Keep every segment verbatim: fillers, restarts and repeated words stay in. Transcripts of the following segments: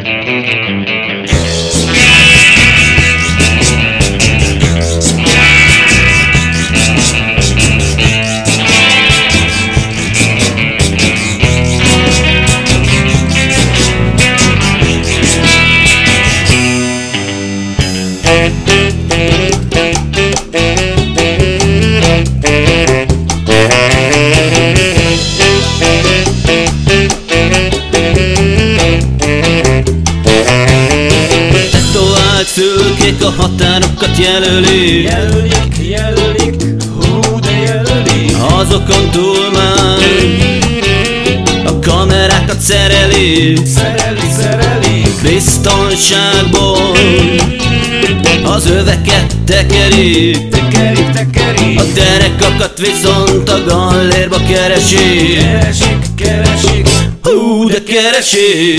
Szőkék a határokat jelölik, jelölik, jelölik, hú de jelölik. Azokon túl már a kamerákat szerelik, szerelik, szerelik. Biztonságból az öveket tekerik, tekerik, tekerik. A derekakat viszont a gallérba keresik, keresik, keresik, hú de keresik.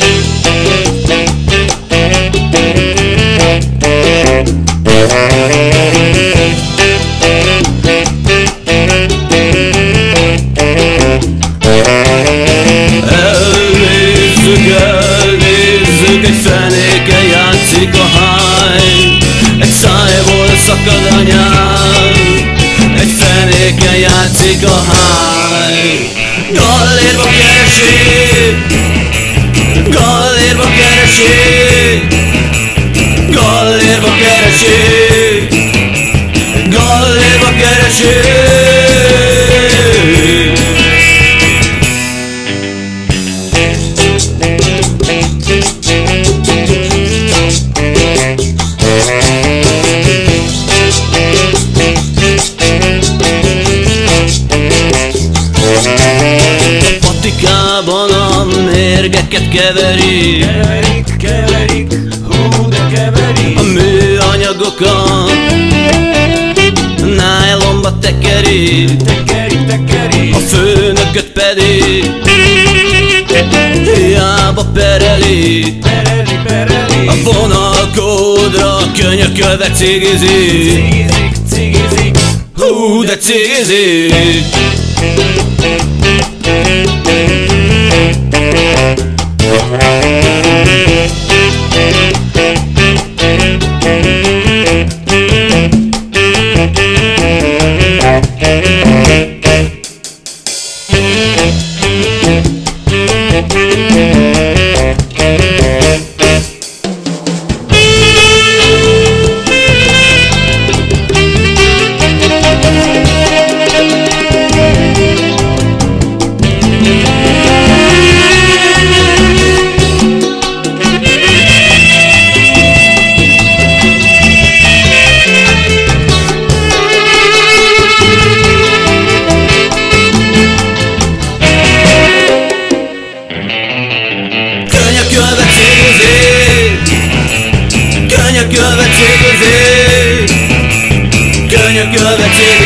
Elnézzük, elnézzük, egy fenéken játszik a háj, egy szájból szakad a nyál, egy fenéken játszik a háj. Gallérba keresik, gallérba keresik, gallérba keresik, gallérba keresik. A patikában a mérgeket keverik, keverik, keverik, hú de keverik. a műanyagokat nájlonba tekerik, tekerik, tekerik. a főnököt pedig hiába perelik, pereli, pereli. a vonalkódra könyökölve cigizik, cigizik, cigizik, hú de cigizik. Könyökölve cigizik, könyökölve cigizik, könyökölve cigizik.